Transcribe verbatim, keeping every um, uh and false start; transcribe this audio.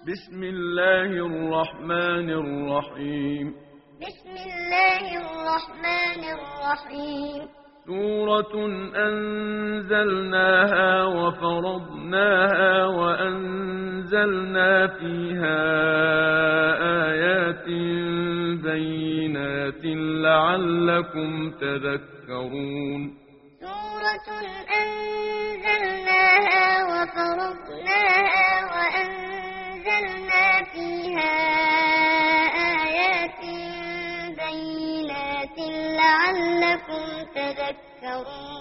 بسم الله الرحمن الرحيم بسم الله الرحمن الرحيم سورة أنزلناها وفرضناها وأنزلنا فيها آيات بينات لعلكم تذكرون سورة أنزلناها وفرضناها وأنزلنا فيها آيات بينات لعلكم تذكرون